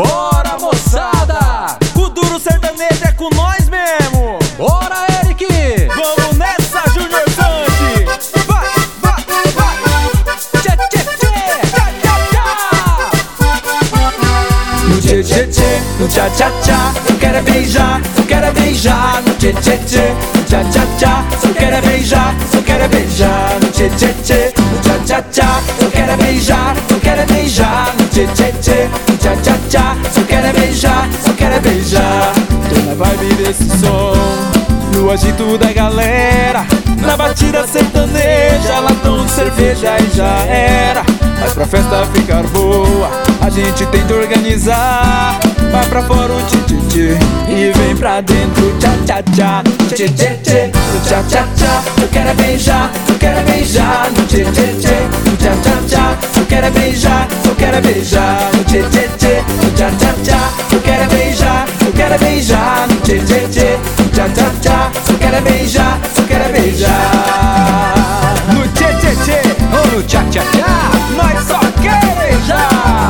Bora, moçada! O duro sertanejo é com nós mesmo. Bora, Eric! Vamos nessa, Junior Santi. Vai, vai, vai. Tchê, tchê, tchê. Tchá, tchá, tchá. No tchê, tchê, tchê, no tchá, tchá, tchá. Eu quero é beijar, eu quero é beijar. No tchê, tchê, tchê, no tchá, tchá, tchá. Eu quero é beijar, eu quero é beijar. No tchê, tchê, tchê, no tchá, tchá, tchá. Eu quero é beijar, eu quero é beijar. No tchê, tchê, tchê, no tchá, tchá, tchá. Eu quero é beijar, eu quero é beijar. Tô na vibe desse som, no agito da galera, na batida sertaneja, latão de cerveja e já era. Mas pra festa ficar boa, a gente tem que organizar. Vai pra fora o tchê-tchê-tchê e vem pra dentro tchá-tchá-tchá. Tchê-tchê-tchê, no tchá-tchá-tchá. Eu quero é beijar, eu quero é beijar. No tchê-tchê-tchê, no tchá-tchá-tchá. Eu quero é beijar, eu quero é beijar. No tchê-tchê-tchê, no tchá-tchá-tchá. Eu quero é beijar, eu quero é beijar. No tchê-tchê-tchê, no tchá-tchá-tchá. Eu quero é beijar, eu quero é beijar. No tchê-tchê-tchê ou no tchá-tchá-tchá, nós só quer beijar.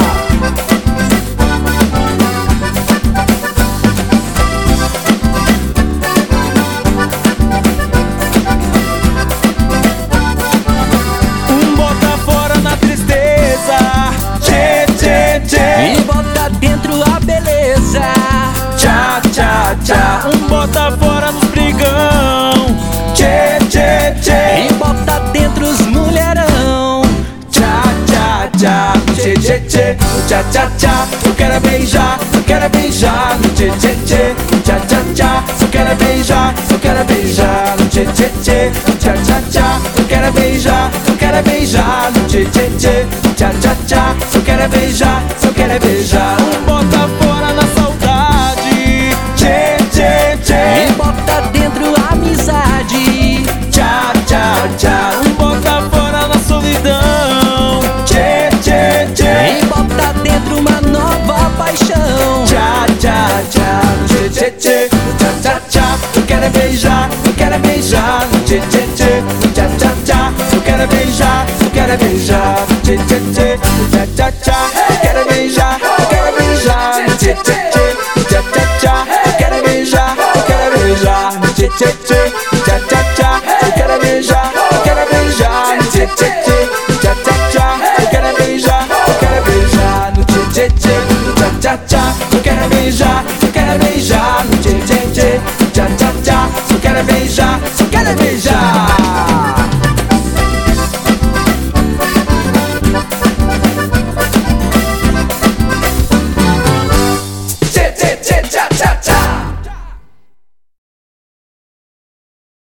Bota fora na tristeza, tchê-tchê-tchê, e bota dentro a beleza, tchá-tchá-tchá. Bota fora nos brigão, tchê-tchê-tchê, e bota dentro os mulherão, tchá-tchá-tchá. No tchê-tchê-tchê, no tchá-tchá-tchá. Eu quero é beijar, eu quero é beijar. No tchê-tchê-tchê, no tchá-tchá-tchá. Eu quero é beijar, eu quero é beijar. No tchê-tchê-tchê, no tchá-tchá-tchá. Eu quero é beijar, eu quero é beijar. No tchê-tchê-tchê, no tchá-tchá-tchá. Eu quero é beijar, eu quero é beijar. Bota fora na saudade, tchê-tchê-tchê, e bota dentro a amizade, tchá-tchá-tchá. Bota fora na solidão, tchê-tchê-tchê, e bota dentro uma nova paixão, tchá-tchá-tchá. No tchê-tchê-tchê, no tchá-tchá-tchá. Eu quero é beijar, eu quero é beijar. No tchê-tchê-tchê, no tchá-tchá-tchá. Eu quero é beijar, eu quero é beijar. No tchê-tchê-tchê, no tchá-tchá-tchá.